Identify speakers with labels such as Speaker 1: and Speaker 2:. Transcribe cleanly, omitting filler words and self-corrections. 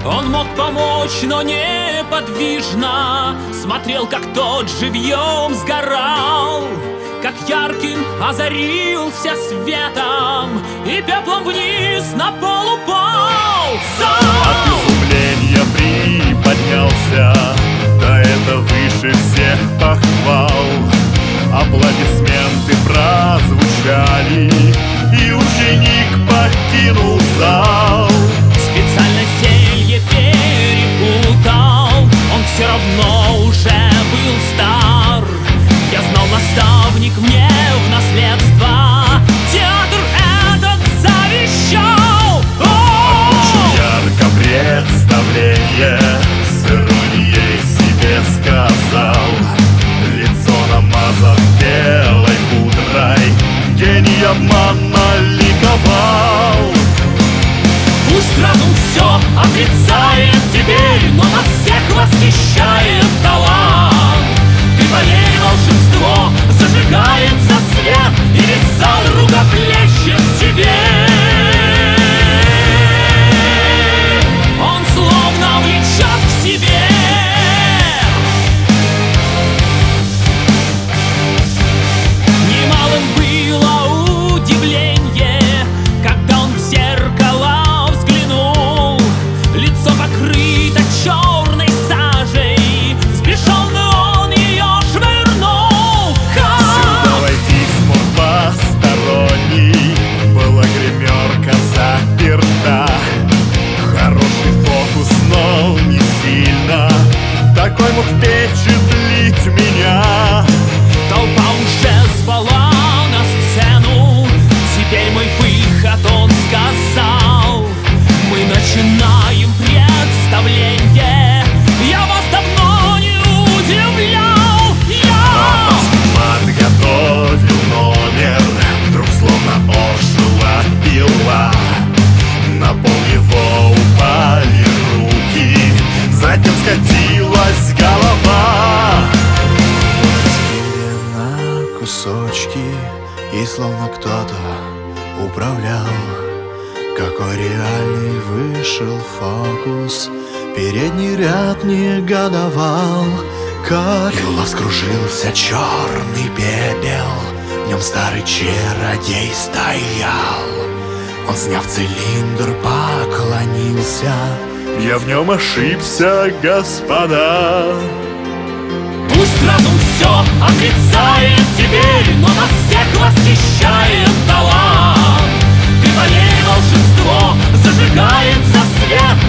Speaker 1: Он мог помочь, но неподвижно смотрел, как тот живьем сгорал, как ярким озарился светом и пеплом вниз на пол упал.
Speaker 2: От изумления приподнялся, да это выше всех похвал. Аплодисменты прозвучали, и ученик покинул зал.
Speaker 1: Специально зелье перепутал, он все равно уже был стар. Я знал, наставник мне в наследство театр этот завещал.
Speaker 2: Очень ярко представление, с иронией себе сказал. Лицо намазав белой пудрой, гений обмана ликовал.
Speaker 1: Пусть разум все отрицает теперь, но нас всех восхищает талант. Ты поверь, волшебство, зажигается свет, и весь зал рукоплещет тебе. Он словно влечет к себе. Немалым было удивление, когда он в зеркало взглянул. Лицо покрыто черной сажей, взбешенный он ее швырнул.
Speaker 2: Сюда войти смог посторонний, была гримерка заперта. Хороший фокус, но не сильно, такой мог впечатлить меня.
Speaker 1: Толпа уже звала на сцену, теперь мой выход, он сказал. Мы начинаем представление, я вас давно не удивлял.
Speaker 2: Подготовил номер, вдруг словно ожила пила. На пол его упали руки, затем скатилась голова. На кусочки, и словно кто-то управлял. Какой реальный вышел фокус, передний ряд негодовал. Как вскружился черный пепел, в нем старый чародей стоял. Он, сняв цилиндр, поклонился. Я в нем ошибся, господа.
Speaker 1: Пусть разум все отрицает теперь, но нас всех восхищает талант. Ты поверь, волшебство, зажигается свет,